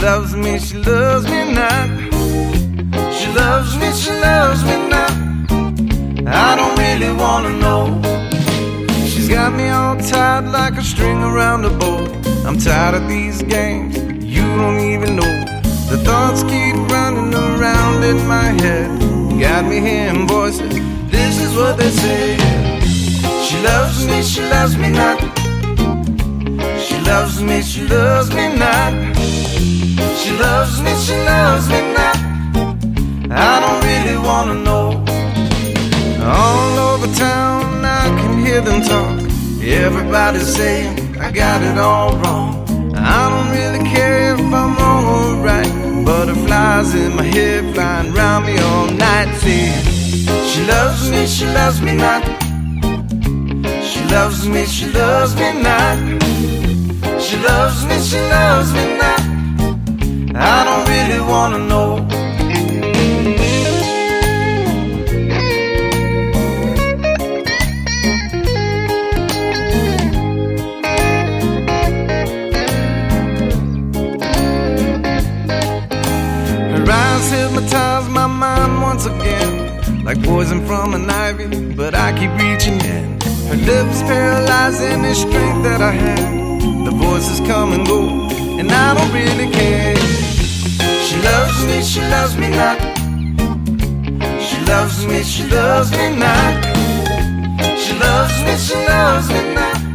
loves me, she loves me not. She loves me, she loves me not. I don't really wanna know. She's got me all tied like a string around a bow. I'm tired of these games, you don't even know. The thoughts keep running around in my head, got me hearing voices, this is what they say. She loves me, she loves me not. She loves me, she loves me not. She loves me, she loves me not. I don't really wanna know. All over town I can hear them talk. Everybody's saying I got it all wrong. I don't really care if I'm wrong or right. Butterflies in my head flying round me all night, saying she loves me, she loves me not. She loves me, she loves me not. She loves me, she loves me not. I don't really wanna know. Her eyes hypnotize my mind once again, like poison from an ivy, but I keep reaching in. Her lips paralyzing the strength that I have. The voices come and go, and I don't really care. She loves me, she loves me not. She loves me, she loves me not. She loves me, she loves me not.